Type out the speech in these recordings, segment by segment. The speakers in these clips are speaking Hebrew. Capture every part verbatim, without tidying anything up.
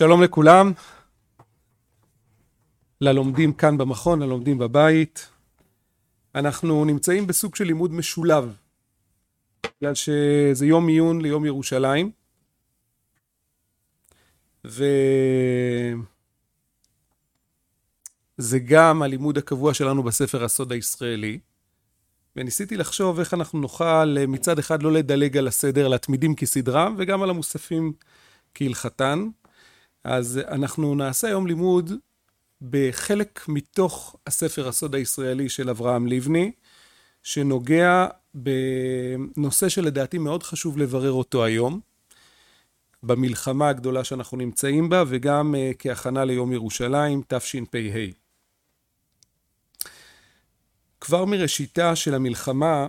שלום לכולם, ללומדים כאן במכון, ללומדים בבית. אנחנו נמצאים בסוג של לימוד משולב, בגלל שזה יום עיון ליום ירושלים, וזה גם הלימוד הקבוע שלנו בספר הסוד הישראלי, וניסיתי לחשוב איך אנחנו נוכל מצד אחד לא לדלג על הסדר, לתמידים כסדרם, וגם על המוספים כהלכתן. אז אנחנו נעשה היום לימוד בחלק מתוך הספר הסוד הישראלי של אברהם לבני, שנוגע בנושא שלדעתי מאוד חשוב לברר אותו היום, במלחמה הגדולה שאנחנו נמצאים בה, וגם כהכנה ליום ירושלים, תשפ"ה. כבר מראשיתה של המלחמה,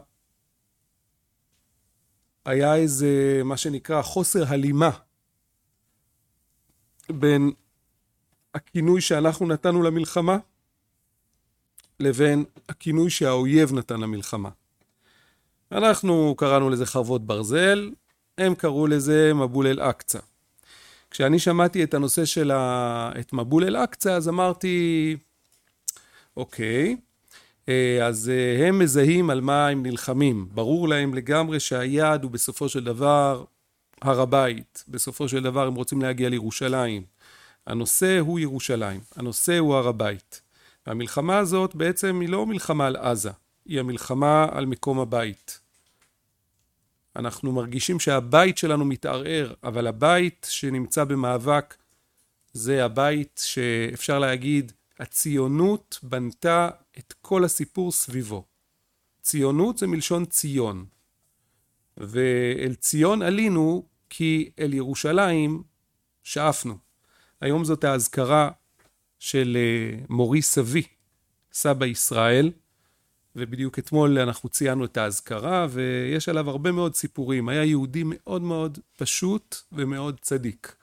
היה איזה מה שנקרא חוסר הלימה, בין הכינוי שאנחנו נתנו למלחמה, לבין הכינוי שהאויב נתן למלחמה. אנחנו קראנו לזה חרבות ברזל, הם קראו לזה מבול אל-אקצא. כשאני שמעתי את הנושא של ה... את מבול אל-אקצא, אז אמרתי, אוקיי, אז הם מזהים על מה הם נלחמים. ברור להם לגמרי שהיעד הוא בסופו של דבר הר הבית. בסופו של דבר הם רוצים להגיע לירושלים. הנושא הוא ירושלים, הנושא הוא הר הבית. והמלחמה הזאת בעצם היא לא מלחמה על עזה, היא המלחמה על מקום הבית. אנחנו מרגישים שהבית שלנו מתערער, אבל הבית שנמצא במאבק זה הבית שאפשר להגיד, הציונות בנתה את כל הסיפור סביבו. ציונות זה מלשון ציון. ואל ציון עלינו כי אל ירושלים שאפנו. היום זאת ההזכרה של מורי סבי, סבא ישראל, ובדיוק אתמול אנחנו ציינו את ההזכרה, ויש עליו הרבה מאוד סיפורים. היה יהודי מאוד מאוד פשוט ומאוד צדיק.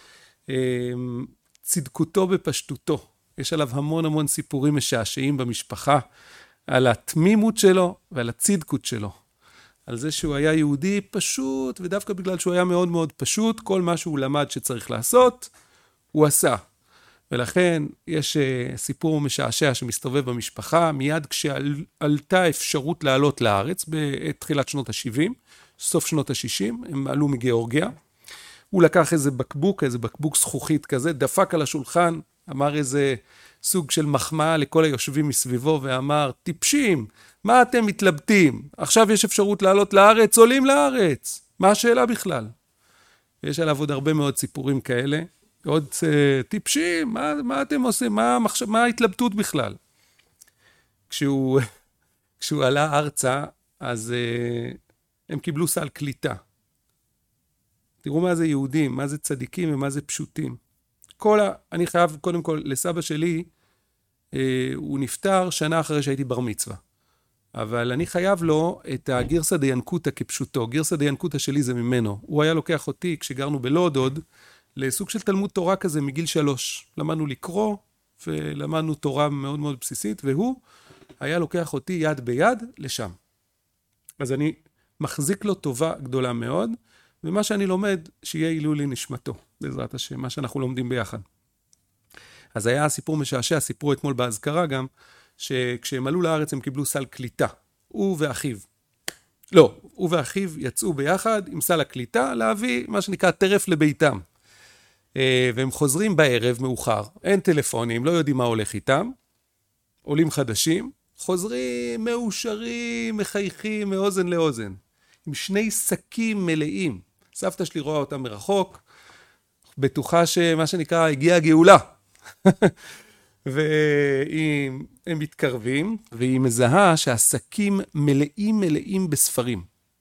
צדקותו בפשטותו. יש עליו המון המון סיפורים משעשעים במשפחה, על התמימות שלו ועל הצדקות שלו. על זה שהוא היה יהודי פשוט, ודווקא בגלל שהוא היה מאוד מאוד פשוט, כל מה שהוא למד שצריך לעשות, הוא עשה. ולכן יש סיפור משעשע שמסתובב במשפחה, מיד כשעלתה אפשרות לעלות לארץ, בתחילת שנות ה-שבעים, סוף שנות ה-שישים, הם עלו מגיאורגיה. הוא לקח איזה בקבוק, איזה בקבוק זכוכית כזה, דפק על השולחן, אמר איזה סוג של מחמאה לכל היושבים מסביבו, ואמר, טיפשים, מה אתם מתלבטים? עכשיו יש אפשרות לעלות לארץ, עולים לארץ. מה השאלה בכלל? יש עליו עוד הרבה מאוד סיפורים כאלה, עוד uh, טיפשים, מה, מה אתם עושים? מה, המחשב, מה ההתלבטות בכלל? כשהוא, כשהוא עלה ארצה, אז uh, הם קיבלו סל קליטה. תראו מה זה יהודים, מה זה צדיקים ומה זה פשוטים. כל ה... אני חייב קודם כל לסבא שלי, uh, הוא נפטר שנה אחרי שהייתי בר מצווה. אבל אני חייב לו את הגרסא דיינקותא כפשוטו. גרסא דיינקותא שלי זה ממנו. הוא היה לוקח אותי כשגרנו בלוד עוד, לסוג של תלמוד תורה כזה מגיל שלוש. למדנו לקרוא ולמדנו תורה מאוד מאוד בסיסית, והוא היה לוקח אותי יד ביד לשם. אז אני מחזיק לו טובה גדולה מאוד, ומה שאני לומד שיהיה עילוי לנשמתו, בעזרת השם, מה שאנחנו לומדים ביחד. אז היה סיפור משעשע, סיפרו אתמול בהזכרה גם, שכשהם עלו לארץ הם קיבלו סל קליטה, הוא ואחיו. לא, הוא ואחיו יצאו ביחד עם סל הקליטה להביא מה שנקרא טרף לביתם. והם חוזרים בערב מאוחר, אין טלפונים, לא יודעים מה הולך איתם, עולים חדשים, חוזרים מאושרים, מחייכים מאוזן לאוזן, עם שני שקים מלאים. סבתא שלי רואה אותם מרחוק, בטוחה שמה שנקרא הגיעה הגאולה. והם מתקרבים, והיא מזהה שהשקים מלאים מלאים בספרים.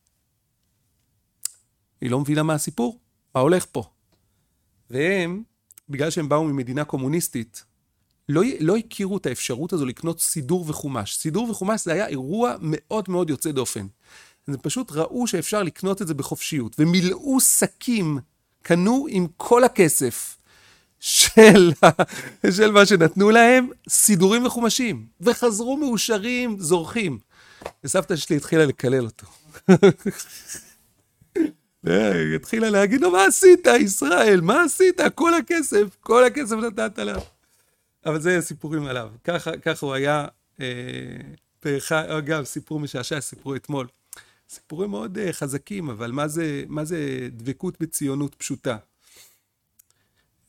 היא לא מבינה מה הסיפור, מה הולך פה. והם, בגלל שהם באו ממדינה קומוניסטית, לא, לא הכירו את האפשרות הזו לקנות סידור וחומש. סידור וחומש זה היה אירוע מאוד מאוד יוצא דופן. הם פשוט ראו שאפשר לקנות את זה בחופשיות, ומילאו שקים, קנו עם כל הכסף של, של מה שנתנו להם, סידורים וחומשים, וחזרו מאושרים, זורחים. וסבתא שלי התחילה לקלל אותו. התחילה להגיד לו, מה עשית, ישראל? מה עשית? כל הכסף, כל הכסף נתת עליו. אבל זה סיפורים עליו. ככה, ככה הוא היה, אה, אגב, סיפור משעשע, סיפרו אתמול. סיפורים מאוד uh, חזקים, אבל מה זה, מה זה דבקות בציונות פשוטה? Uh,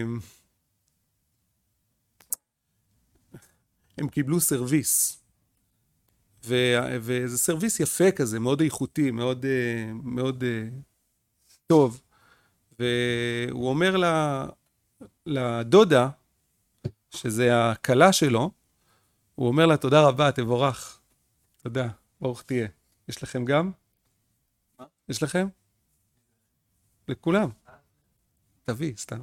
הם קיבלו סרוויס, ו, וזה סרוויס יפה כזה, מאוד איכותי, מאוד, uh, מאוד uh, טוב. והוא אומר לה, לדודה, שזה הקלה שלו, הוא אומר לה, תודה רבה, תבורך. תודה, ברוך תהיה. יש לכם גם? מה? יש לכם? לכולם. תביא, סתם.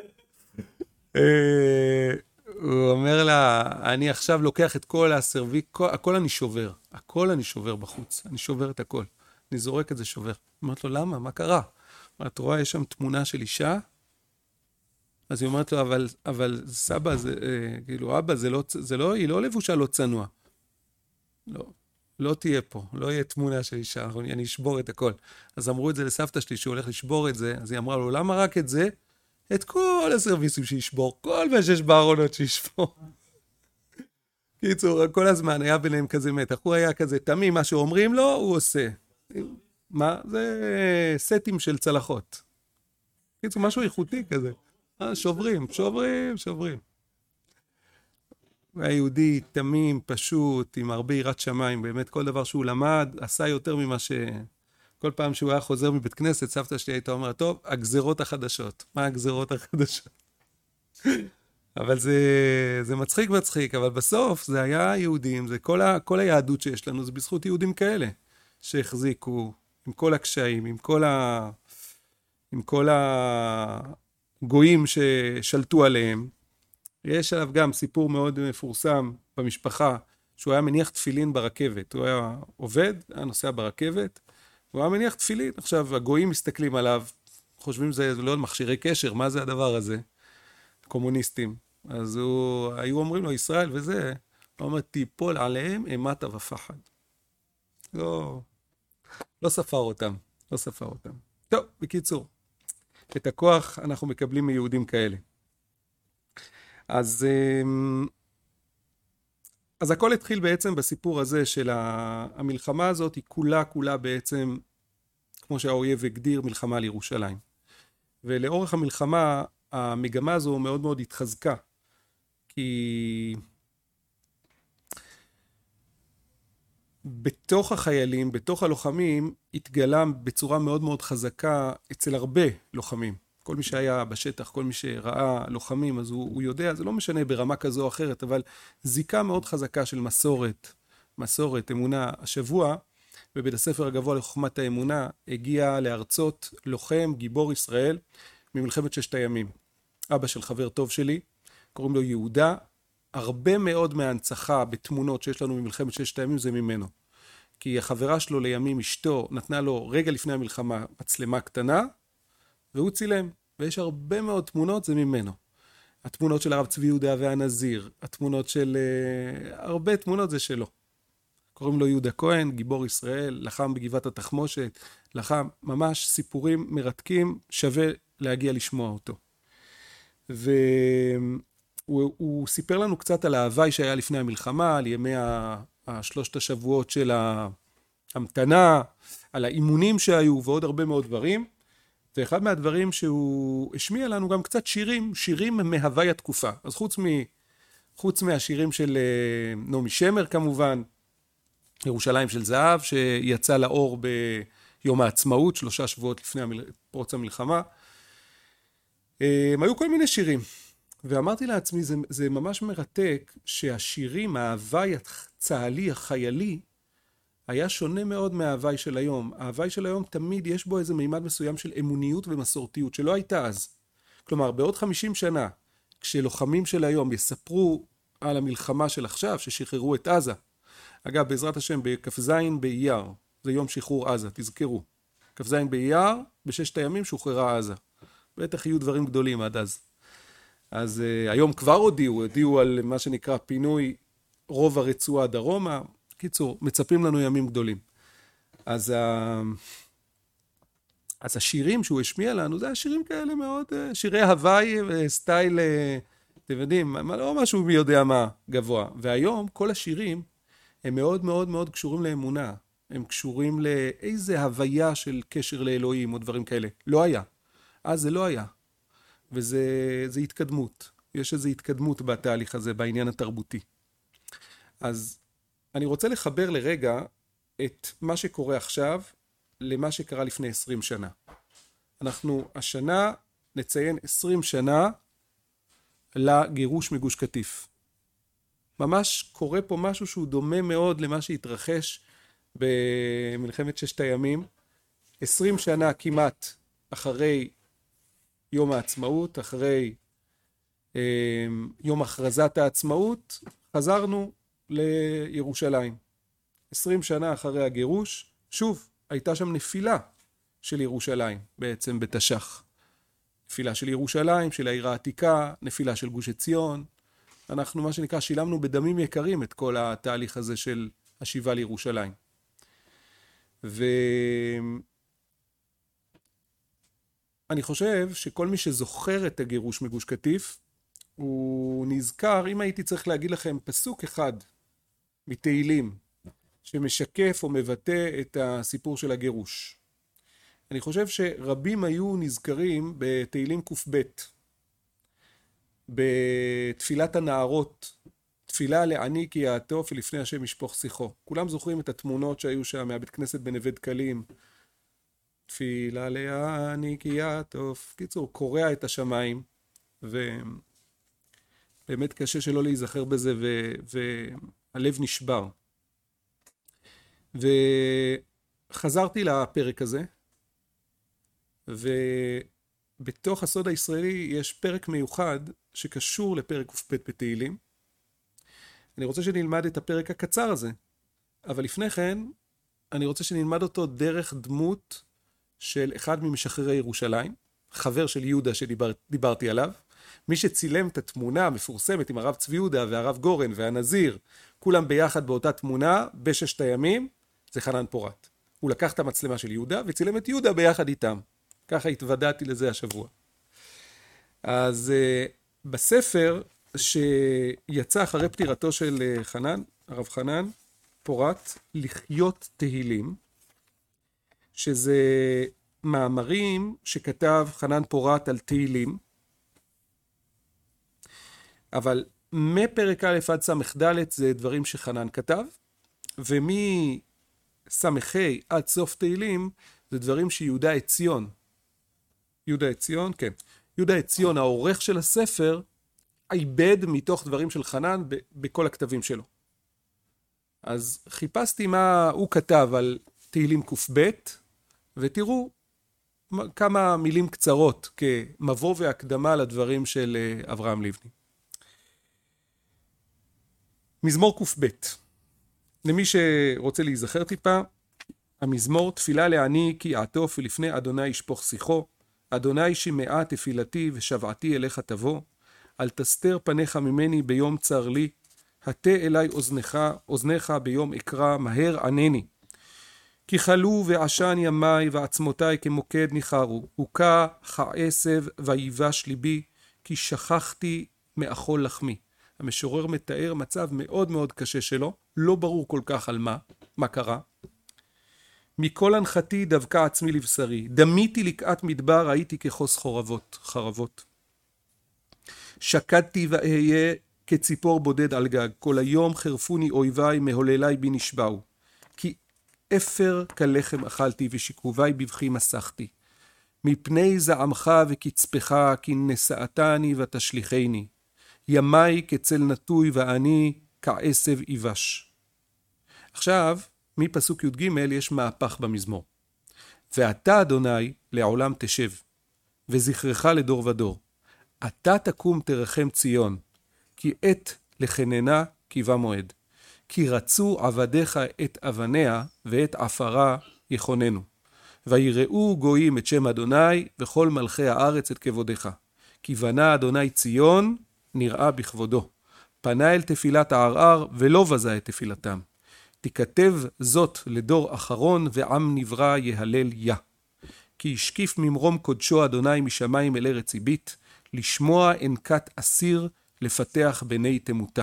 הוא אומר לה, אני עכשיו לוקח את כל הסרוויק, הכל אני שובר. הכל אני שובר בחוץ. אני שובר את הכל. אני זורק את זה שובר. אומרת לו, למה? מה קרה? את רואה, יש שם תמונה של אישה? אז היא אומרת לו, אבל, אבל סבא, זה, כאילו, אבא, זה לא, זה לא, היא לא לבושה לא צנוע. לא. לא תהיה פה, לא יהיה תמונה של אישה, אני אשבור את הכל. אז אמרו את זה לסבתא שלי, שהוא הולך לשבור את זה, אז היא אמרה לו, למה רק את זה? את כל הסרוויסים שישבור, כל מה שיש בארונות שישבור. קיצור, כל הזמן היה ביניהם כזה מתח, הוא היה כזה תמים, מה שאומרים לו, הוא עושה. מה? זה סטים של צלחות. קיצור, משהו איכותי כזה. שוברים, שוברים, שוברים. הוא היה יהודי תמים, פשוט, עם הרבה יראת שמיים, באמת כל דבר שהוא למד, עשה יותר ממה ש... כל פעם שהוא היה חוזר מבית כנסת, סבתא שלי הייתה אומרת, טוב, הגזרות החדשות. מה הגזרות החדשות? אבל זה, זה מצחיק מצחיק, אבל בסוף זה היה יהודים, זה כל, ה, כל היהדות שיש לנו, זה בזכות יהודים כאלה, שהחזיקו עם כל הקשיים, עם כל, ה, עם כל הגויים ששלטו עליהם. יש עליו גם סיפור מאוד מפורסם במשפחה, שהוא היה מניח תפילין ברכבת. הוא היה עובד, היה נוסע ברכבת, הוא היה מניח תפילין. עכשיו, הגויים מסתכלים עליו, חושבים זה לא מכשירי קשר, מה זה הדבר הזה? קומוניסטים. אז הוא, היו אומרים לו, ישראל וזה, הוא אומר, תיפול עליהם אימתה ופחד. לא, לא ספר אותם, לא ספר אותם. טוב, בקיצור, את הכוח אנחנו מקבלים מיהודים כאלה. אז, אז הכל התחיל בעצם בסיפור הזה של המלחמה הזאת, היא כולה כולה בעצם, כמו שהאויב הגדיר, מלחמה על ירושלים. ולאורך המלחמה, המגמה הזו מאוד מאוד התחזקה, כי בתוך החיילים, בתוך הלוחמים, התגלה בצורה מאוד מאוד חזקה אצל הרבה לוחמים. כל מי שהיה בשטח, כל מי שראה לוחמים, אז הוא, הוא יודע, זה לא משנה ברמה כזו או אחרת, אבל זיקה מאוד חזקה של מסורת, מסורת, אמונה. השבוע, בבית הספר הגבוה לחוכמת האמונה, הגיע לארצות לוחם, גיבור ישראל, ממלחמת ששת הימים. אבא של חבר טוב שלי, קוראים לו יהודה. הרבה מאוד מההנצחה בתמונות שיש לנו ממלחמת ששת הימים זה ממנו. כי החברה שלו לימים, אשתו, נתנה לו רגע לפני המלחמה מצלמה קטנה, והוא צילם. ויש הרבה מאוד תמונות, זה ממנו. התמונות של הרב צבי יהודה והנזיר, התמונות של... uh, הרבה תמונות זה שלו. קוראים לו יהודה כהן, גיבור ישראל, לחם בגבעת התחמושת, לחם ממש סיפורים מרתקים, שווה להגיע לשמוע אותו. והוא הוא סיפר לנו קצת על ההווי שהיה לפני המלחמה, על ימי השלושת השבועות של ההמתנה, על האימונים שהיו ועוד הרבה מאוד דברים. ואחד מהדברים שהוא השמיע לנו גם קצת שירים, שירים מהווי התקופה. אז חוץ, מ, חוץ מהשירים של נעמי שמר כמובן, ירושלים של זהב, שיצא לאור ביום העצמאות, שלושה שבועות לפני פרוץ המלחמה. היו כל מיני שירים. ואמרתי לעצמי, זה, זה ממש מרתק שהשירים, ההווי הצה"לי, החיילי, היה שונה מאוד מההווי של היום. ההווי של היום תמיד יש בו איזה מימד מסוים של אמוניות ומסורתיות, שלא הייתה אז. כלומר, בעוד חמישים שנה, כשלוחמים של היום יספרו על המלחמה של עכשיו, ששחררו את עזה, אגב, בעזרת השם, בכ"ז באייר, זה יום שחרור עזה, תזכרו. כ"ז באייר, בששת הימים שוחררה עזה. בטח יהיו דברים גדולים עד אז. אז uh, היום כבר הודיעו, הודיעו על מה שנקרא פינוי רוב הרצועה דרומה. קיצור, מצפים לנו ימים גדולים. אז uh, אז השירים שהוא השמיע לנו, זה השירים כאלה מאוד, שירי הוואי, סטייל, אתם יודעים, לא משהו מי יודע מה גבוה. והיום כל השירים הם מאוד מאוד מאוד קשורים לאמונה. הם קשורים לאיזה הוויה של קשר לאלוהים או דברים כאלה. לא היה. אז זה לא היה. וזה זה התקדמות. יש איזו התקדמות בתהליך הזה, בעניין התרבותי. אז אני רוצה לחבר לרגע את מה שקורה עכשיו למה שקרה לפני עשרים שנה. אנחנו השנה נציין עשרים שנה לגירוש מגוש קטיף. ממש קורה פה משהו שהוא דומה מאוד למה שהתרחש במלחמת ששת הימים. עשרים שנה כמעט אחרי יום העצמאות, אחרי אה, יום הכרזת העצמאות, חזרנו לירושלים. עשרים שנה אחרי הגירוש, שוב, הייתה שם נפילה של ירושלים, בעצם בתש"ח. נפילה של ירושלים, של העיר העתיקה, נפילה של גוש עציון. אנחנו, מה שנקרא, שילמנו בדמים יקרים את כל התהליך הזה של השיבה לירושלים. ואני חושב שכל מי שזוכר את הגירוש מגוש קטיף, הוא נזכר, אם הייתי צריך להגיד לכם פסוק אחד מתהילים, שמשקף או מבטא את הסיפור של הגירוש. אני חושב שרבים היו נזכרים בתהילים ק"ב, בתפילת הנערות, תפילה לעני כי יעטוף ולפני השם ישפוך שיחו. כולם זוכרים את התמונות שהיו שם מהבית כנסת בנווה דקלים. תפילה לעני כי יעטוף. קיצור, קורע את השמיים, ובאמת קשה שלא להיזכר בזה, ו... והלב נשבר. וחזרתי לפרק הזה, ובתוך הסוד הישראלי יש פרק מיוחד שקשור לפרק ק"ב בתהילים. אני רוצה שנלמד את הפרק הקצר הזה, אבל לפני כן אני רוצה שנלמד אותו דרך דמות של אחד ממשחררי ירושלים, חבר של יהודה שדיברתי עליו, מי שצילם את התמונה המפורסמת עם הרב צבי יהודה והרב גורן והנזיר, כולם ביחד באותה תמונה בששת הימים, זה חנן פורת. הוא לקח את המצלמה של יהודה וצילם את יהודה ביחד איתם. ככה התוודעתי לזה השבוע. אז uh, בספר שיצא אחרי פטירתו של חנן, הרב חנן פורת, לחיות תהילים, שזה מאמרים שכתב חנן פורת על תהילים, אבל מפרק א' עד ס"ד זה דברים שחנן כתב, ומס"ה עד סוף תהילים זה דברים שיהודה עציון, יהודה עציון, כן, יהודה עציון, העורך של הספר, עיבד מתוך דברים של חנן ב- בכל הכתבים שלו. אז חיפשתי מה הוא כתב על תהילים ק"ב, ותראו כמה מילים קצרות כמבוא והקדמה לדברים של אברהם לבני. מזמור ק"ב. למי שרוצה להיזכר טיפה, המזמור תפילה לעני כי יעטוף ולפני אדוני ישפוך שיחו, אדוני שמעה תפילתי ושבעתי אליך תבוא, אל תסתר פניך ממני ביום צר לי, הטה אליי אוזנך, אוזנך ביום אקרא, מהר ענני. כי חלו ועשן ימי ועצמותי כמוקד ניחרו, הוקע כעשב ויבש ליבי, כי שכחתי מאכול לחמי. המשורר מתאר מצב מאוד מאוד קשה שלו, לא ברור כל כך על מה, מה קרה. מכל הנחתי דבקה עצמי לבשרי, דמיתי לקעת מדבר, הייתי כחוס חורבות, חרבות. שקדתי ואהיה כציפור בודד על גג, כל היום חרפוני אויביי, מהוללי בי נשבעו. כי אפר כלחם אכלתי ושיקובי בבכי מסכתי. מפני זעמך וקצפך, כי נשאתני ותשליחני. ימי כצל נטוי ואני כעשב איבש. עכשיו, מפסוק י"ג יש מהפך במזמור. ואתה אדוני לעולם תשב, וזכרך לדור ודור. אתה תקום תרחם ציון, כי עת לחננה קיבה מועד. כי רצו עבדיך את אבניה, ואת עפרה יכוננו. ויראו גויים את שם אדוני, וכל מלכי הארץ את כבודך. כי בנה אדוני ציון, נראה בכבודו. פנה אל תפילת הערער, ולא בזה את תפילתם. תכתב זאת לדור אחרון, ועם נברא יהלל יה. כי השקיף ממרום קודשו אדוני משמיים אל ארץ עבית, לשמוע אנקת אסיר, לפתח בני תמותה.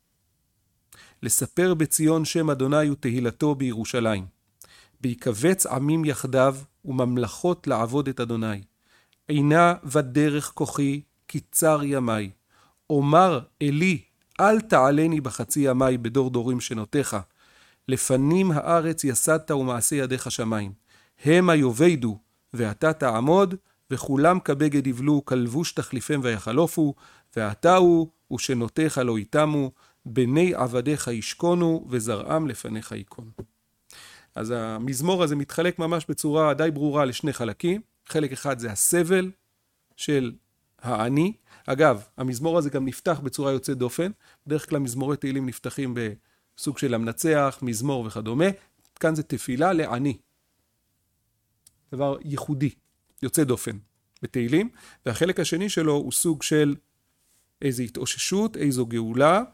לספר בציון שם אדוני ותהילתו בירושלים. ויקבץ עמים יחדיו וממלכות לעבוד את אדוני. עינה ודרך כוחי, קיצר ימי. אומר אלי, אל תעלני בחצי ימי בדור דורים שנותיך. לפנים הארץ יסדת ומעשה ידיך שמיים. המה יובדו, ואתה תעמוד, וכולם כבגד יבלו, כלבוש תחליפם ויחלופו, ואתה הוא, ושנותיך לא יתמו, בני עבדיך ישכונו, וזרעם לפניך ייכון. אז המזמור הזה מתחלק ממש בצורה די ברורה לשני חלקים. חלק אחד זה הסבל של העני. אגב, המזמור הזה גם נפתח בצורה יוצאת דופן. בדרך כלל מזמורי תהילים נפתחים בסוג של המנצח, מזמור וכדומה. כאן זה תפילה לעני. דבר ייחודי, יוצא דופן בתהילים. והחלק השני שלו הוא סוג של איזו התאוששות, איזו גאולה.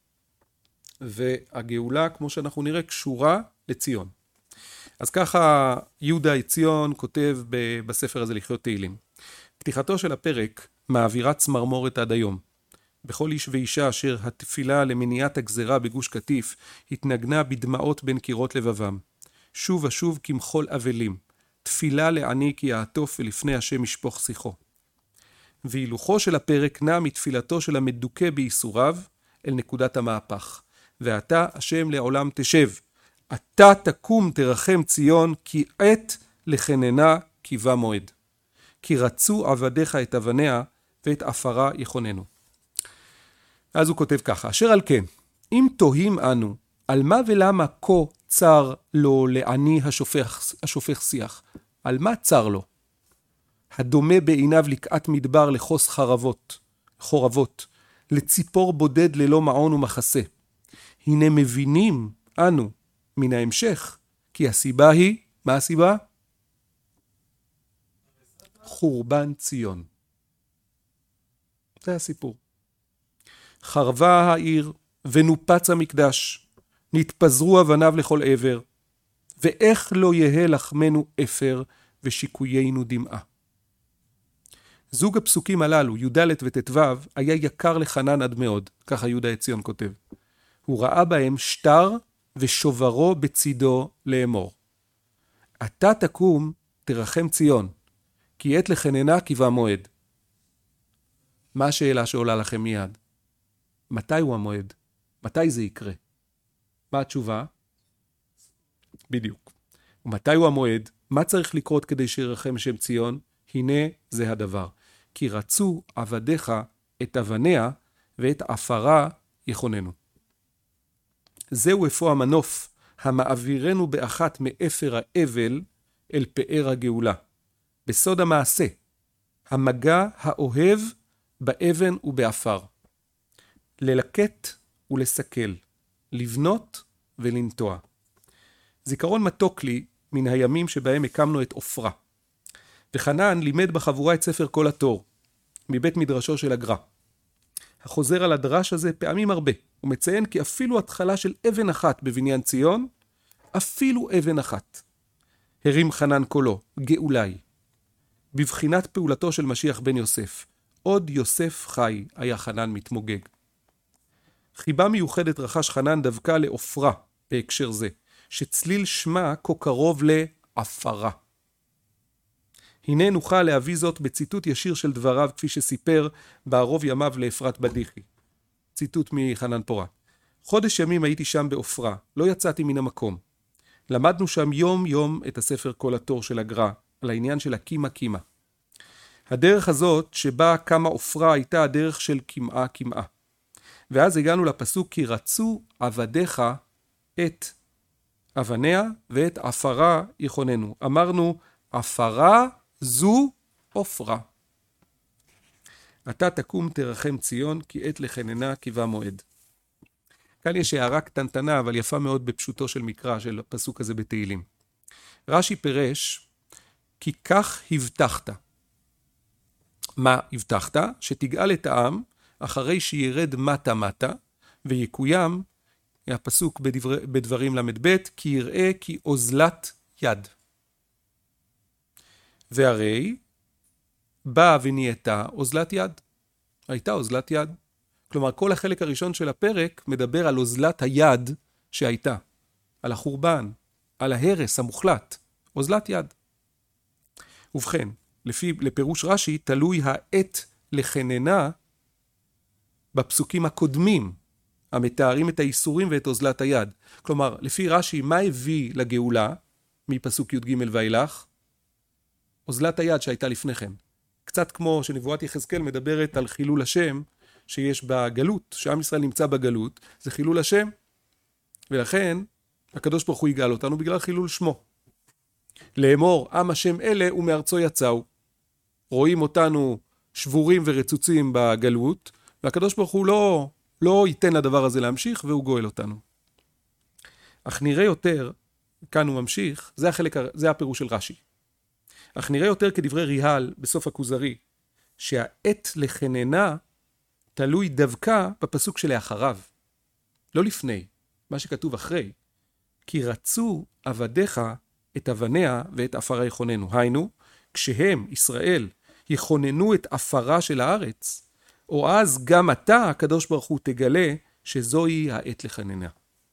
והגאולה, כמו שאנחנו נראה, קשורה לציון. אז ככה יהודה עציון כותב בספר הזה לחיות תהילים. פתיחתו של הפרק מעבירה צמרמורת עד היום. בכל איש ואישה אשר התפילה למניעת הגזרה בגוש קטיף התנגנה בדמעות בין קירות לבבם. שוב ושוב כמחול אבלים. תפילה לעני כי יעטוף ולפני השם ישפוך שיחו. והילוכו של הפרק נע מתפילתו של המדוכא בייסוריו אל נקודת המהפך. ואתה השם לעולם תשב. אתה תקום תרחם ציון, כי עת לחננה קיבה מועד. כי רצו עבדיך את אבניה, ואת עפרה יכוננו. אז הוא כותב ככה, אשר על כן, אם תוהים אנו, על מה ולמה כה צר לו לעני השופך, השופך שיח? על מה צר לו? הדומה בעיניו לקעת מדבר לחוס חרבות, חורבות, לציפור בודד ללא מעון ומחסה. הנה מבינים אנו, מן ההמשך, כי הסיבה היא, מה הסיבה? חורבן ציון. זה הסיפור. חרבה העיר ונופץ המקדש, נתפזרו אבניו לכל עבר, ואיך לא יהא לחמנו אפר ושיקויינו דמעה. זוג הפסוקים הללו, י"ד וט"ו, היה יקר לחנן עד מאוד, ככה יהודה עציון כותב. הוא ראה בהם שטר ושוברו בצידו לאמור. אתה תקום תרחם ציון, כי עת לחננה קיבה מועד. מה השאלה שעולה לכם מיד? מתי הוא המועד? מתי זה יקרה? מה התשובה? בדיוק. ומתי הוא המועד? מה צריך לקרות כדי שירחם שם ציון? הנה זה הדבר. כי רצו עבדיך את אבניה ואת עפרה יכוננו. זהו אפוא המנוף המעבירנו באחת מאפר האבל אל פאר הגאולה. בסוד המעשה, המגע האוהב באבן ובאפר. ללקט ולסכל, לבנות ולנטוע. זיכרון מתוק לי מן הימים שבהם הקמנו את עופרה. וחנן לימד בחבורה את ספר כל התור, מבית מדרשו של הגר"א. החוזר על הדרש הזה פעמים הרבה. הוא מציין כי אפילו התחלה של אבן אחת בבניין ציון, אפילו אבן אחת. הרים חנן קולו, גאולי. בבחינת פעולתו של משיח בן יוסף, עוד יוסף חי היה חנן מתמוגג. חיבה מיוחדת רכש חנן דווקא לעופרה בהקשר זה, שצליל שמה כה קרוב לעפרה. הנה נוכל להביא זאת בציטוט ישיר של דבריו כפי שסיפר בערוב ימיו לאפרת בדיחי. ציטוט מחנן פורת. חודש ימים הייתי שם בעופרה, לא יצאתי מן המקום. למדנו שם יום יום את הספר כל התור של הגר"א, על העניין של הקימה קימה. הדרך הזאת שבה קמה עופרה הייתה הדרך של קמעה קמעה. ואז הגענו לפסוק כי רצו עבדיך את אבניה ואת עפרה יכוננו. אמרנו עפרה זו עופרה. אתה תקום תרחם ציון כי עת לחננה קיבה מועד. כאן יש הערה קטנטנה אבל יפה מאוד בפשוטו של מקרא של הפסוק הזה בתהילים. רש"י פירש כי כך הבטחת. מה הבטחת? שתגאל את העם אחרי שירד מטה מטה ויקוים, הפסוק בדבר, בדברים למד ב' כי יראה כי אוזלת יד. והרי באה ונהייתה אוזלת יד. הייתה אוזלת יד. כלומר, כל החלק הראשון של הפרק מדבר על אוזלת היד שהייתה. על החורבן, על ההרס המוחלט. אוזלת יד. ובכן, לפי, לפירוש רש"י, תלוי העת לחננה בפסוקים הקודמים, המתארים את האיסורים ואת אוזלת היד. כלומר, לפי רש"י, מה הביא לגאולה מפסוק י"ג ואילך? אוזלת היד שהייתה לפני כן. קצת כמו שנבואת יחזקאל מדברת על חילול השם שיש בגלות, שעם ישראל נמצא בגלות, זה חילול השם, ולכן הקדוש ברוך הוא יגאל אותנו בגלל חילול שמו. לאמור, עם השם אלה ומארצו יצאו. רואים אותנו שבורים ורצוצים בגלות, והקדוש ברוך הוא לא, לא ייתן לדבר הזה להמשיך, והוא גואל אותנו. אך נראה יותר, כאן הוא ממשיך, זה החלק, זה הפירוש של רש"י. אך נראה יותר כדברי ריהל בסוף הכוזרי, שהעת לחננה תלוי דווקא בפסוק שלאחריו. לא לפני, מה שכתוב אחרי. כי רצו עבדיך את אבניה ואת עפרה יכוננו. היינו, כשהם, ישראל, יכוננו את עפרה של הארץ, או אז גם אתה, הקדוש ברוך הוא, תגלה שזוהי העת לחננה.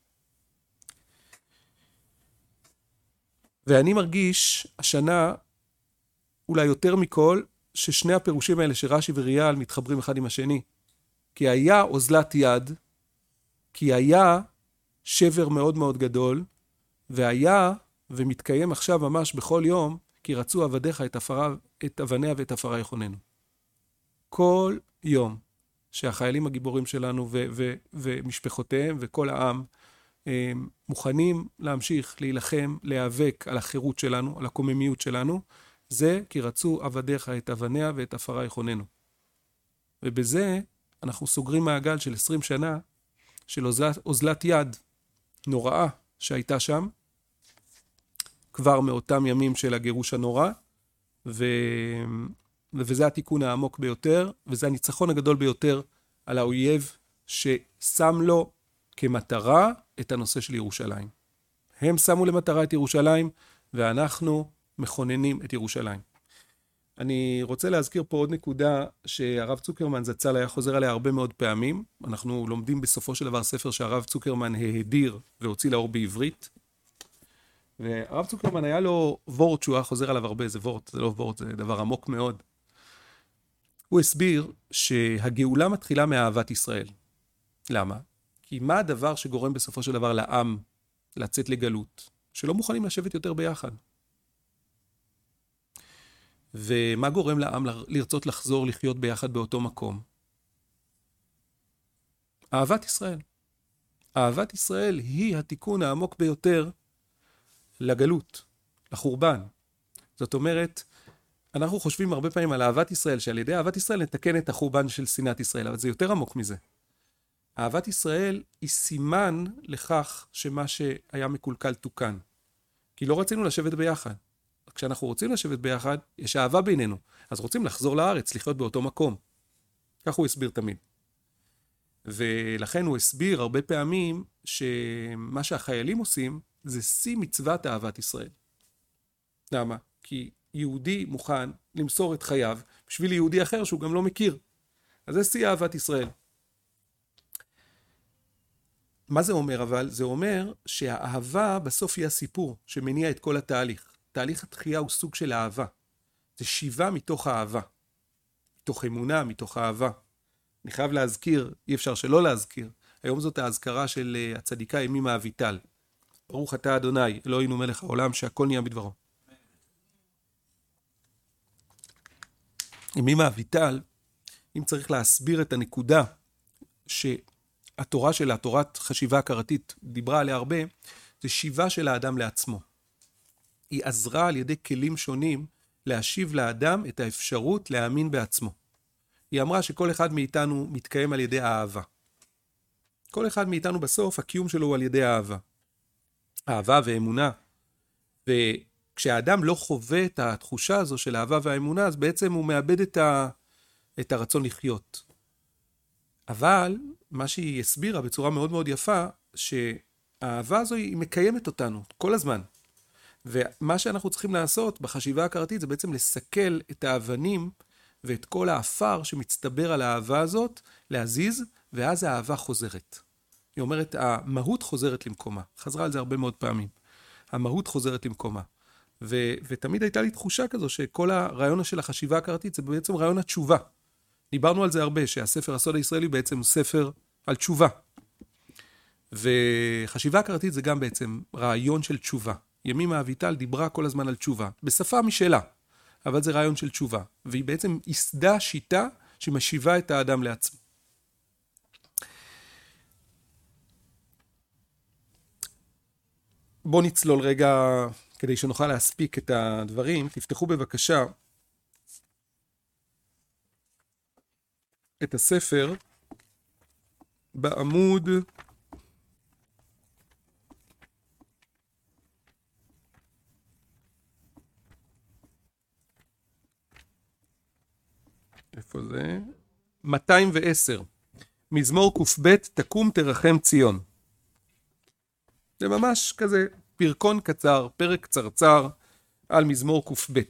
ואני מרגיש השנה, אולי יותר מכל, ששני הפירושים האלה שרש"י וריהל מתחברים אחד עם השני. כי היה אוזלת יד, כי היה שבר מאוד מאוד גדול, והיה ומתקיים עכשיו ממש בכל יום, כי רצו עבדיך את, עפרה, את אבניה ואת עפרה יכוננו. כל יום שהחיילים הגיבורים שלנו ו- ו- ומשפחותיהם וכל העם הם מוכנים להמשיך להילחם, להיאבק על החירות שלנו, על הקוממיות שלנו, זה כי רצו עבדיך את אבניה ואת עפרה יכוננו. ובזה אנחנו סוגרים מעגל של עשרים שנה של אוזלת, אוזלת יד נוראה שהייתה שם, כבר מאותם ימים של הגירוש הנורא, ו... וזה התיקון העמוק ביותר, וזה הניצחון הגדול ביותר על האויב ששם לו כמטרה את הנושא של ירושלים. הם שמו למטרה את ירושלים, ואנחנו מכוננים את ירושלים. אני רוצה להזכיר פה עוד נקודה שהרב צוקרמן זצ"ל היה חוזר עליה הרבה מאוד פעמים. אנחנו לומדים בסופו של דבר ספר שהרב צוקרמן ההדיר והוציא לאור בעברית. והרב צוקרמן היה לו וורט שהוא היה חוזר עליו הרבה, זה וורט, זה לא וורט, זה דבר עמוק מאוד. הוא הסביר שהגאולה מתחילה מאהבת ישראל. למה? כי מה הדבר שגורם בסופו של דבר לעם לצאת לגלות? שלא מוכנים לשבת יותר ביחד. ומה גורם לעם לרצות לחזור לחיות ביחד באותו מקום? אהבת ישראל. אהבת ישראל היא התיקון העמוק ביותר לגלות, לחורבן. זאת אומרת, אנחנו חושבים הרבה פעמים על אהבת ישראל, שעל ידי אהבת ישראל נתקן את החורבן של שנאת ישראל, אבל זה יותר עמוק מזה. אהבת ישראל היא סימן לכך שמה שהיה מקולקל תוקן. כי לא רצינו לשבת ביחד. כשאנחנו רוצים לשבת ביחד, יש אהבה בינינו. אז רוצים לחזור לארץ, לחיות באותו מקום. כך הוא הסביר תמיד. ולכן הוא הסביר הרבה פעמים שמה שהחיילים עושים, זה שיא מצוות אהבת ישראל. למה? כי יהודי מוכן למסור את חייו בשביל יהודי אחר שהוא גם לא מכיר. אז זה שיא אהבת ישראל. מה זה אומר אבל? זה אומר שהאהבה בסוף היא הסיפור שמניע את כל התהליך. תהליך התחייה הוא סוג של אהבה. זה שיבה מתוך האהבה. מתוך אמונה, מתוך אהבה. אני חייב להזכיר, אי אפשר שלא להזכיר. היום זאת ההזכרה של הצדיקה ימימה אביטל. ברוך אתה אדוני, אלוהינו מלך העולם, שהכל נהיה בדברו. ימימה אביטל, אם צריך להסביר את הנקודה שהתורה שלה, תורת חשיבה הכרתית, דיברה עליה הרבה, זה שיבה של האדם לעצמו. היא עזרה על ידי כלים שונים להשיב לאדם את האפשרות להאמין בעצמו. היא אמרה שכל אחד מאיתנו מתקיים על ידי האהבה. כל אחד מאיתנו בסוף, הקיום שלו הוא על ידי האהבה. אהבה ואמונה. וכשהאדם לא חווה את התחושה הזו של האהבה והאמונה, אז בעצם הוא מאבד את, ה... את הרצון לחיות. אבל מה שהיא הסבירה בצורה מאוד מאוד יפה, שהאהבה הזו היא מקיימת אותנו כל הזמן. ומה שאנחנו צריכים לעשות בחשיבה ההכרתית זה בעצם לסכל את האבנים ואת כל האפר שמצטבר על האהבה הזאת, להזיז, ואז האהבה חוזרת. היא אומרת, המהות חוזרת למקומה. חזרה על זה הרבה מאוד פעמים. המהות חוזרת למקומה. ו- ותמיד הייתה לי תחושה כזו שכל הרעיון של החשיבה ההכרתית זה בעצם רעיון התשובה. דיברנו על זה הרבה, שהספר הסוד הישראלי בעצם הוא ספר על תשובה. וחשיבה הכרתית זה גם בעצם רעיון של תשובה. ימימה אביטל דיברה כל הזמן על תשובה, בשפה משלה, אבל זה רעיון של תשובה. והיא בעצם ייסדה שיטה שמשיבה את האדם לעצמו. בואו נצלול רגע, כדי שנוכל להספיק את הדברים. תפתחו בבקשה את הספר בעמוד איפה זה? מאתיים ועשר. מזמור ק"ב, תקום תרחם ציון. זה ממש כזה פרקון קצר, פרק קצרצר על מזמור ק"ב.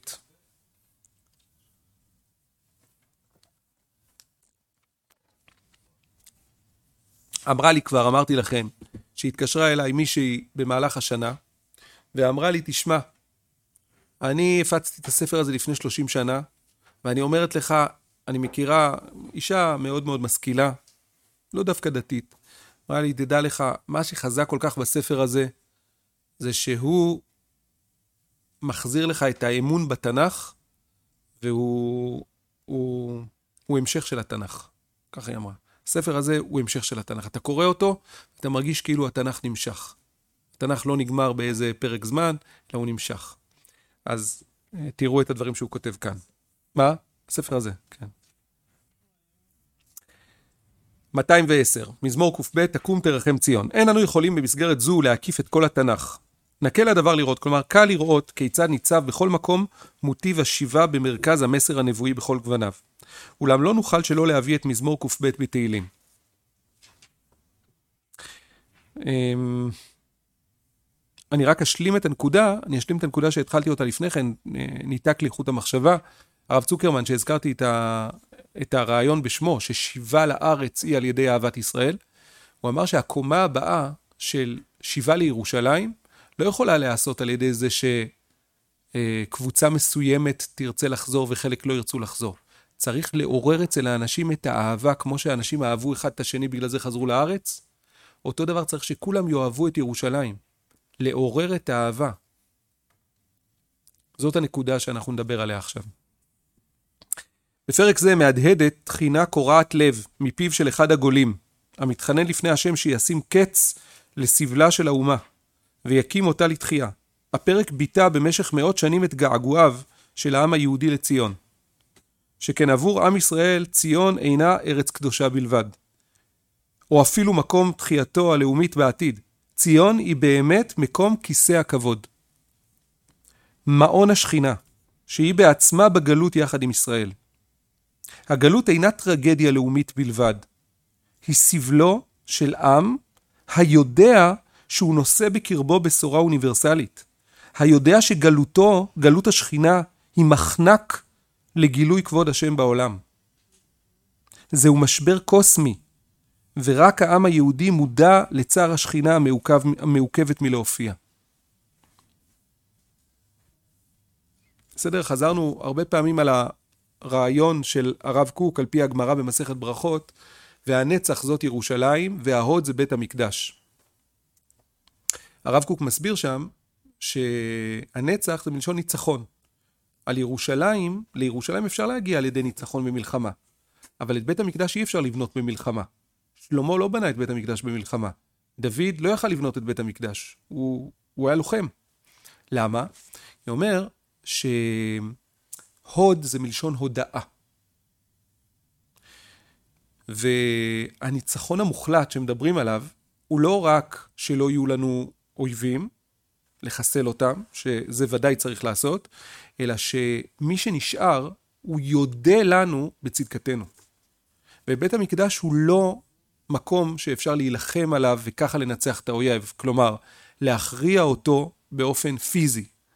אמרה לי כבר, אמרתי לכם, שהתקשרה אליי מישהי במהלך השנה, ואמרה לי, תשמע, אני הפצתי את הספר הזה לפני שלושים שנה, ואני אומרת לך, אני מכירה אישה מאוד מאוד משכילה, לא דווקא דתית. אמרה לי, תדע לך, מה שחזק כל כך בספר הזה, זה שהוא מחזיר לך את האמון בתנ"ך, והוא הוא, הוא המשך של התנ"ך. ככה היא אמרה. הספר הזה הוא המשך של התנ"ך. אתה קורא אותו, אתה מרגיש כאילו התנ"ך נמשך. התנ"ך לא נגמר באיזה פרק זמן, אלא הוא נמשך. אז תראו את הדברים שהוא כותב כאן. מה? הספר הזה, כן. מאתיים ועשר. מזמור ק"ב, תקום תרחם ציון. אין אנו יכולים במסגרת זו להקיף את כל התנ"ך. נקל הדבר לראות, כלומר קל לראות כיצד ניצב בכל מקום מוטיב השיבה במרכז המסר הנבואי בכל גווניו. אולם לא נוכל שלא להביא את מזמור ק"ב בתהילים. אני רק אשלים את הנקודה, אני אשלים את הנקודה שהתחלתי אותה לפני כן, ניתק לי חוט המחשבה. הרב צוקרמן, שהזכרתי את, ה... את הרעיון בשמו, ששיבה לארץ היא על ידי אהבת ישראל, הוא אמר שהקומה הבאה של שיבה לירושלים, לא יכולה להיעשות על ידי זה שקבוצה מסוימת תרצה לחזור וחלק לא ירצו לחזור. צריך לעורר אצל האנשים את האהבה, כמו שאנשים אהבו אחד את השני, בגלל זה חזרו לארץ. אותו דבר צריך שכולם יאהבו את ירושלים. לעורר את האהבה. זאת הנקודה שאנחנו נדבר עליה עכשיו. בפרק זה מהדהדת תחינה קורעת לב מפיו של אחד הגולים, המתחנן לפני השם שישים קץ לסבלה של האומה, ויקים אותה לתחייה. הפרק ביטא במשך מאות שנים את געגועיו של העם היהודי לציון. שכן עבור עם ישראל ציון אינה ארץ קדושה בלבד, או אפילו מקום תחייתו הלאומית בעתיד. ציון היא באמת מקום כיסא הכבוד. מעון השכינה, שהיא בעצמה בגלות יחד עם ישראל. הגלות אינה טרגדיה לאומית בלבד. היא סבלו של עם היודע שהוא נושא בקרבו בשורה אוניברסלית. היודע שגלותו, גלות השכינה, היא מחנק לגילוי כבוד השם בעולם. זהו משבר קוסמי, ורק העם היהודי מודע לצער השכינה המעוכב, המעוכבת מלהופיע. בסדר, חזרנו הרבה פעמים על הרעיון של הרב קוק על פי הגמרא במסכת ברכות, והנצח זאת ירושלים, וההוד זה בית המקדש. הרב קוק מסביר שם שהנצח זה מלשון ניצחון. על ירושלים, לירושלים אפשר להגיע על ידי ניצחון במלחמה, אבל את בית המקדש אי אפשר לבנות במלחמה. שלמה לא בנה את בית המקדש במלחמה. דוד לא יכל לבנות את בית המקדש. הוא, הוא היה לוחם. למה? הוא אומר שהוד זה מלשון הודאה. והניצחון המוחלט שמדברים עליו, הוא לא רק שלא יהיו לנו אויבים, לחסל אותם, שזה ודאי צריך לעשות, אלא שמי שנשאר, הוא יודע לנו בצדקתנו. ובית המקדש הוא לא מקום שאפשר להילחם עליו וככה לנצח את האויב, כלומר, להכריע אותו באופן פיזי.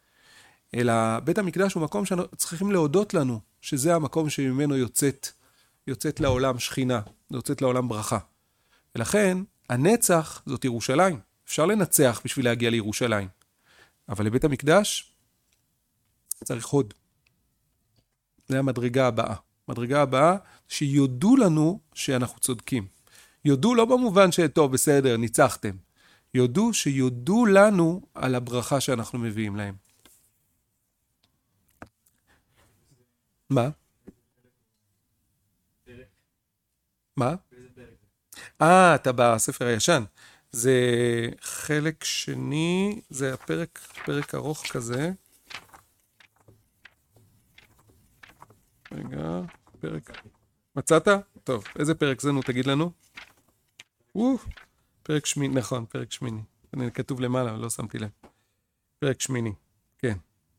אלא בית המקדש הוא מקום שצריכים להודות לנו, שזה המקום שממנו יוצאת, יוצאת לעולם שכינה, יוצאת לעולם ברכה. ולכן, הנצח זאת ירושלים. אפשר לנצח בשביל להגיע לירושלים. אבל לבית המקדש צריך הוד. זה המדרגה הבאה. מדרגה הבאה שיודו לנו שאנחנו צודקים. יודו לא במובן שטוב, בסדר, ניצחתם. יודו שיודו לנו על הברכה שאנחנו מביאים להם. מה? מה? אה, אתה בספר הישן. זה חלק שני, זה הפרק, פרק ארוך כזה. רגע, פרק. מצאת? טוב, איזה פרק זה נו, תגיד לנו? או, פרק שמיני, נכון, פרק שמיני. אני כתוב למעלה, לא שמתי לב. פרק שמיני, כן.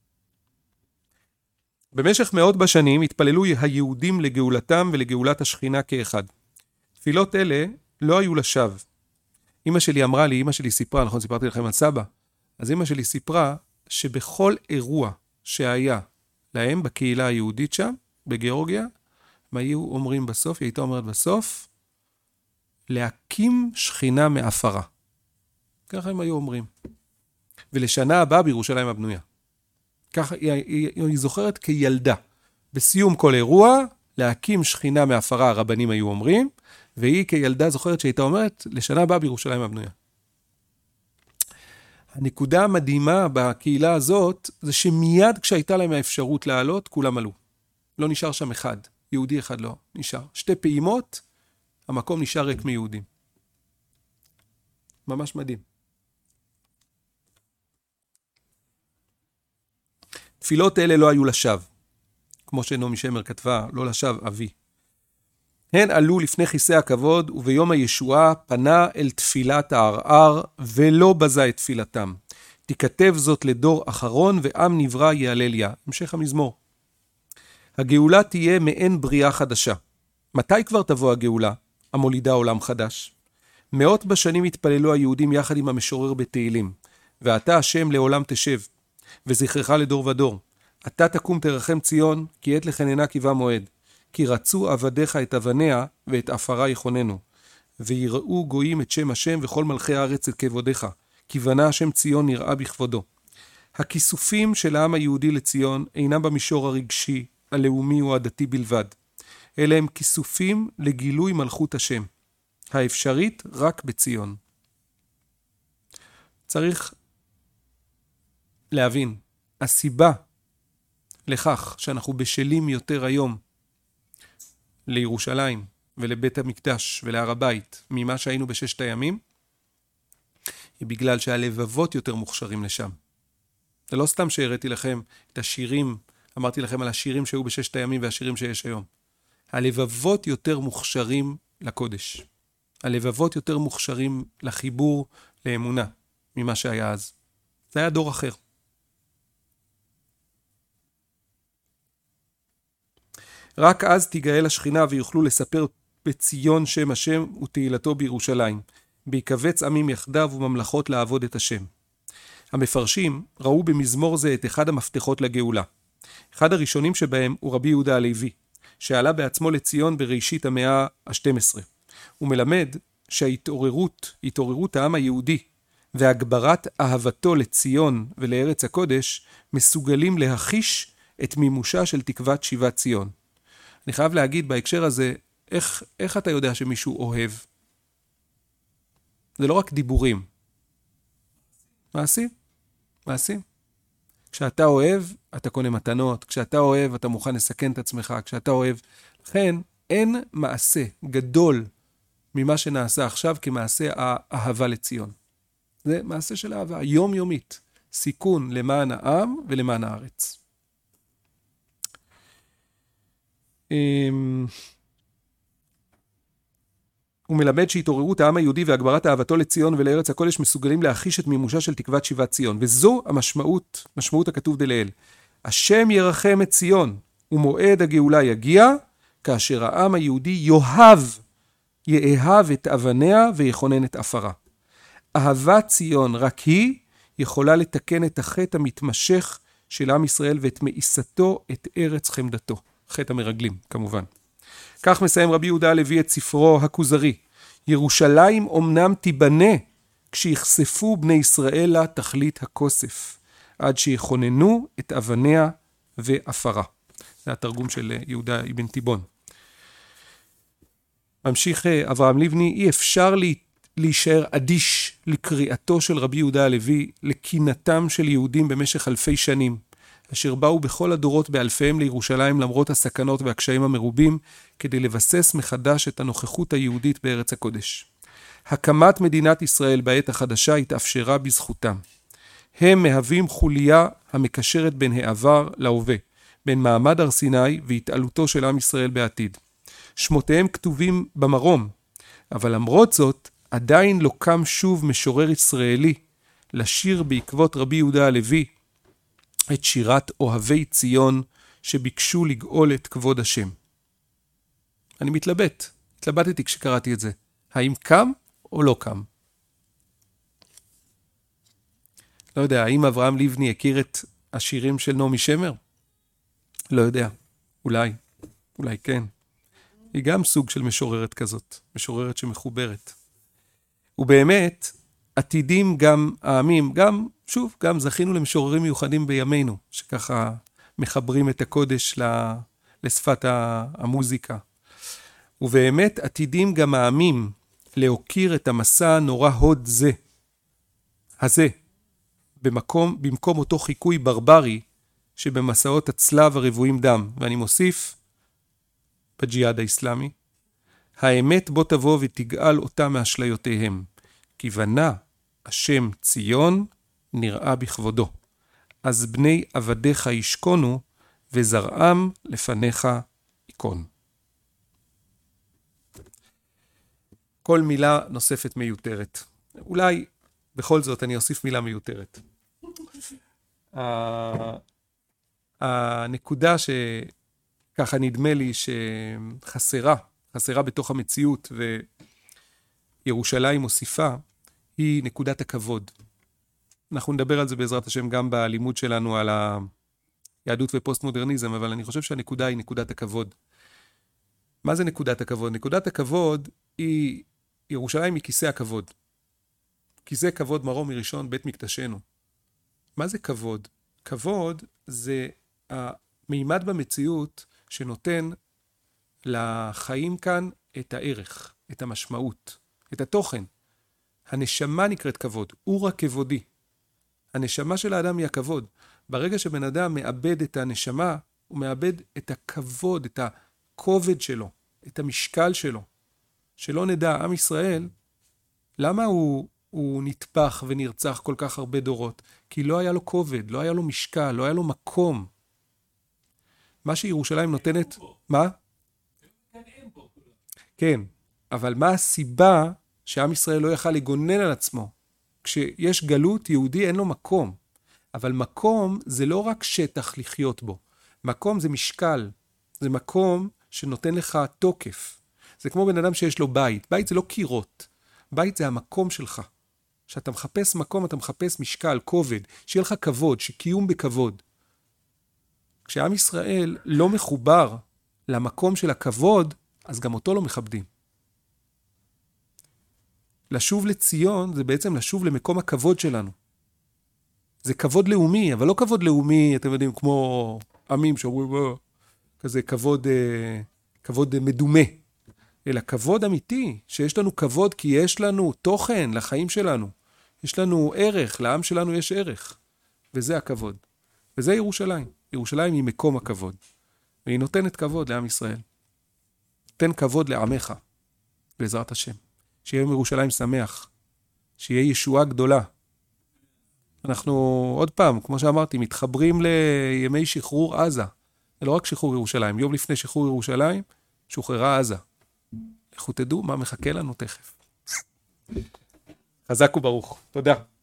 במשך מאות בשנים התפללו היהודים לגאולתם ולגאולת השכינה כאחד. תפילות אלה לא היו לשווא. אמא שלי אמרה לי, אמא שלי סיפרה, נכון, סיפרתי לכם על סבא, אז אמא שלי סיפרה שבכל אירוע שהיה להם בקהילה היהודית שם, בגיאורגיה, מה היו אומרים בסוף, היא הייתה אומרת בסוף, להקים שכינה מאפרה. ככה הם היו אומרים. ולשנה הבאה בירושלים הבנויה. ככה היא, היא, היא זוכרת כילדה. בסיום כל אירוע, להקים שכינה מאפרה, הרבנים היו אומרים, והיא כילדה זוכרת שהייתה אומרת, לשנה הבאה בירושלים הבנויה. הנקודה המדהימה בקהילה הזאת, זה שמיד כשהייתה להם האפשרות לעלות, כולם עלו. לא נשאר שם אחד, יהודי אחד לא נשאר. שתי פעימות, המקום נשאר ריק מיהודים. ממש מדהים. תפילות אלה לא היו לשווא. כמו שנעמי שמר כתבה, לא לשווא, אבי. הן עלו לפני כיסא הכבוד, וביום הישועה פנה אל תפילת הערער, ולא בזה את תפילתם. תכתב זאת לדור אחרון, ועם נברא יהלליה. המשך המזמור. הגאולה תהיה מעין בריאה חדשה. מתי כבר תבוא הגאולה? המולידה עולם חדש. מאות בשנים התפללו היהודים יחד עם המשורר בתהילים. ואתה השם לעולם תשב, וזכרך לדור ודור. אתה תקום תרחם ציון, כי עת לחננה קיבה מועד. כי רצו עבדיך את אבניה, ואת עפרה יכוננו. ויראו גויים את שם השם, וכל מלכי הארץ את כבודיך. כי בנה השם ציון נראה בכבודו. הכיסופים של העם היהודי לציון אינם במישור הרגשי, הלאומי או הדתי בלבד. אלה הם כיסופים לגילוי מלכות השם. האפשרית רק בציון. צריך להבין, הסיבה לכך שאנחנו בשלים יותר היום לירושלים ולבית המקדש ולהר הבית ממה שהיינו בששת הימים, היא בגלל שהלבבות יותר מוכשרים לשם. זה לא סתם שהראיתי לכם את השירים, אמרתי לכם על השירים שהיו בששת הימים והשירים שיש היום. הלבבות יותר מוכשרים לקודש. הלבבות יותר מוכשרים לחיבור, לאמונה, ממה שהיה אז. זה היה דור אחר. רק אז תיגאל השכינה ויוכלו לספר בציון שם השם ותהילתו בירושלים. בהיקבץ עמים יחדיו וממלכות לעבוד את השם. המפרשים ראו במזמור זה את אחד המפתחות לגאולה. אחד הראשונים שבהם הוא רבי יהודה הלוי, שעלה בעצמו לציון בראשית המאה ה-שתים עשרה. הוא מלמד שההתעוררות, התעוררות העם היהודי והגברת אהבתו לציון ולארץ הקודש מסוגלים להחיש את מימושה של תקוות שיבת ציון. אני חייב להגיד בהקשר הזה, איך, איך אתה יודע שמישהו אוהב? זה לא רק דיבורים. מעשים? מעשים. כשאתה אוהב, אתה קונה מתנות. כשאתה אוהב, אתה מוכן לסכן את עצמך. כשאתה אוהב. לכן, אין מעשה גדול ממה שנעשה עכשיו כמעשה האהבה לציון. זה מעשה של אהבה, יומיומית. סיכון למען העם ולמען הארץ. הוא מלמד שהתעוררות העם היהודי והגברת אהבתו לציון ולארץ הקודש מסוגלים להחיש את מימושה של תקוות שיבת ציון. וזו המשמעות, משמעות הכתוב דלאל. השם ירחם את ציון, ומועד הגאולה יגיע, כאשר העם היהודי יאהב, יאהב את אבניה ויכונן את עפרה. אהבת ציון רק היא יכולה לתקן את החטא המתמשך של עם ישראל ואת מאיסתו את ארץ חמדתו. חטא המרגלים, כמובן. כך מסיים רבי יהודה הלוי את ספרו הכוזרי. ירושלים אומנם תיבנה כשיחשפו בני ישראל לה תכלית הכוסף, עד שיכוננו את אבניה ואפרה. זה התרגום של יהודה אבן תיבון. ממשיך אברהם לבני, אי אפשר להישאר אדיש לקריאתו של רבי יהודה הלוי לקינתם של יהודים במשך אלפי שנים, אשר באו בכל הדורות באלפיהם לירושלים למרות הסכנות והקשיים המרובים, כדי לבסס מחדש את הנוכחות היהודית בארץ הקודש. הקמת מדינת ישראל בעת החדשה התאפשרה בזכותם. הם מהווים חוליה המקשרת בין העבר להווה, בין מעמד הר סיני והתעלותו של עם ישראל בעתיד. שמותיהם כתובים במרום, אבל למרות זאת עדיין לא קם שוב משורר ישראלי לשיר בעקבות רבי יהודה הלוי את שירת אוהבי ציון שביקשו לגאול את כבוד השם. אני מתלבט, התלבטתי כשקראתי את זה. האם קם או לא קם? לא יודע, האם אברהם לבני הכיר את השירים של נעמי שמר? לא יודע, אולי, אולי כן. היא גם סוג של משוררת כזאת, משוררת שמחוברת. ובאמת, עתידים גם העמים, גם, שוב, גם זכינו למשוררים מיוחדים בימינו, שככה מחברים את הקודש לשפת המוזיקה. ובאמת, עתידים גם העמים להוקיר את המסע הנורא הוד זה, הזה, במקום, במקום אותו חיקוי ברברי, שבמסעות הצלב הרבועים דם. ואני מוסיף, בג'יהאד האסלאמי, האמת בוא תבוא ותגאל אותה מאשליותיהם, כי בנה השם ציון נראה בכבודו. אז בני עבדיך ישכונו, וזרעם לפניך יקון. כל מילה נוספת מיותרת. אולי בכל זאת אני אוסיף מילה מיותרת. הנקודה שככה נדמה לי שחסרה, חסרה בתוך המציאות וירושלים מוסיפה, היא נקודת הכבוד. אנחנו נדבר על זה בעזרת השם גם בלימוד שלנו על היהדות ופוסט-מודרניזם, אבל אני חושב שהנקודה היא נקודת הכבוד. מה זה נקודת הכבוד? נקודת הכבוד היא, ירושלים היא כיסא הכבוד. כיסא כבוד מרום מראשון בית מקדשנו. מה זה כבוד? כבוד זה המימד במציאות שנותן לחיים כאן את הערך, את המשמעות, את התוכן. הנשמה נקראת כבוד, אורה כבודי. הנשמה של האדם היא הכבוד. ברגע שבן אדם מאבד את הנשמה, הוא מאבד את הכבוד, את הכובד שלו, את המשקל שלו. שלא נדע, עם ישראל, למה הוא, הוא נטפח ונרצח כל כך הרבה דורות? כי לא היה לו כובד, לא היה לו משקל, לא היה לו מקום. מה שירושלים נותנת... מה? כן, אבל מה הסיבה שעם ישראל לא יכל לגונן על עצמו? כשיש גלות, יהודי אין לו מקום. אבל מקום זה לא רק שטח לחיות בו. מקום זה משקל. זה מקום שנותן לך תוקף. זה כמו בן אדם שיש לו בית. בית זה לא קירות. בית זה המקום שלך. כשאתה מחפש מקום, אתה מחפש משקל, כובד, שיהיה לך כבוד, שקיום בכבוד. כשעם ישראל לא מחובר למקום של הכבוד, אז גם אותו לא מכבדים. לשוב לציון זה בעצם לשוב למקום הכבוד שלנו. זה כבוד לאומי, אבל לא כבוד לאומי, אתם יודעים, כמו עמים שאומרים, כזה כבוד, כבוד מדומה. אלא כבוד אמיתי, שיש לנו כבוד כי יש לנו תוכן לחיים שלנו. יש לנו ערך, לעם שלנו יש ערך. וזה הכבוד. וזה ירושלים. ירושלים היא מקום הכבוד. והיא נותנת כבוד לעם ישראל. תן כבוד לעמך, בעזרת השם. שיהיה יום ירושלים שמח. שיהיה ישועה גדולה. אנחנו עוד פעם, כמו שאמרתי, מתחברים לימי שחרור עזה. זה לא רק שחרור ירושלים. יום לפני שחרור ירושלים, שוחררה עזה. לכו תדעו מה מחכה לנו תכף. חזק וברוך. תודה.